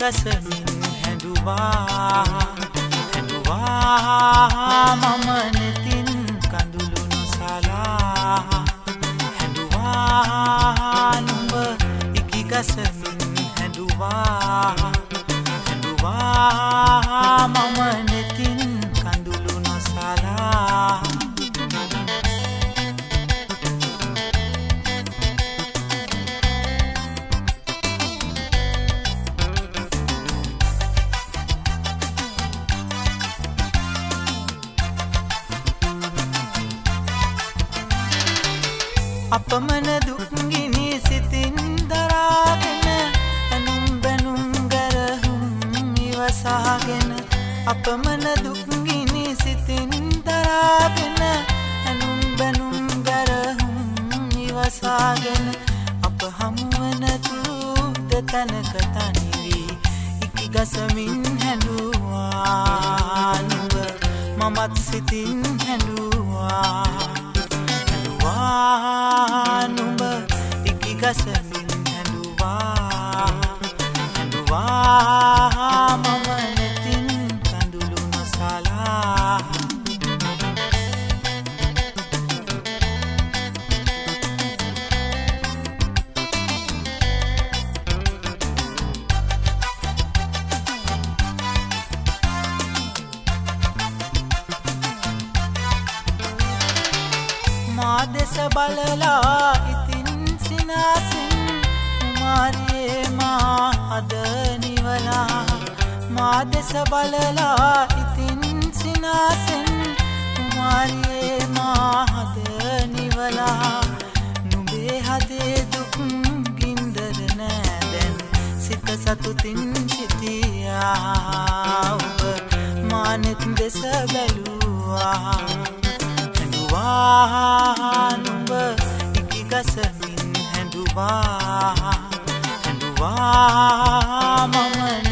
ගසමින් හැඬුවා මම නෙතින් කඳුළු නොසලා හැඬුවා නුඹ ඉකි ගසමින් හැඬුවා මම නෙතින් කඳුළු නොසලා අපමණ දුක්ගිනි සිතින් දරාගෙන ඇනුම් බැනුම් ගැරහුම් ඉවසාගෙන අපමණ දුක්ගිනි සිතින් දරාගෙන ඇනුම් බැනුම් ගැරහුම් ඉවසාගෙන අප හමුවන තුරු දෙතැනක තනිවී ඉකි ගසමින් හැඬුවා නුඹ මමත් සිතින් හැඬුවා නුඹ ඉකි ගසමින් හැඬුවා මම නෙතින් කඳුළු නොසලා මා දෙස බලලා ඉතින් සිනාසින් කුමාරියේ මා හද නිවලා මා දෙස බලලා ඉතින් සිනාසින් කුමාරියේ මා හද නිවලා නුඹේ හදේ දුක් ගින්දර නෑ දැන් සිත සතුටින් සිටියා ඔබ මා නෙත් දෙස බැලුවා නුඹ ඉකි ගසමින් හැඬුවා මම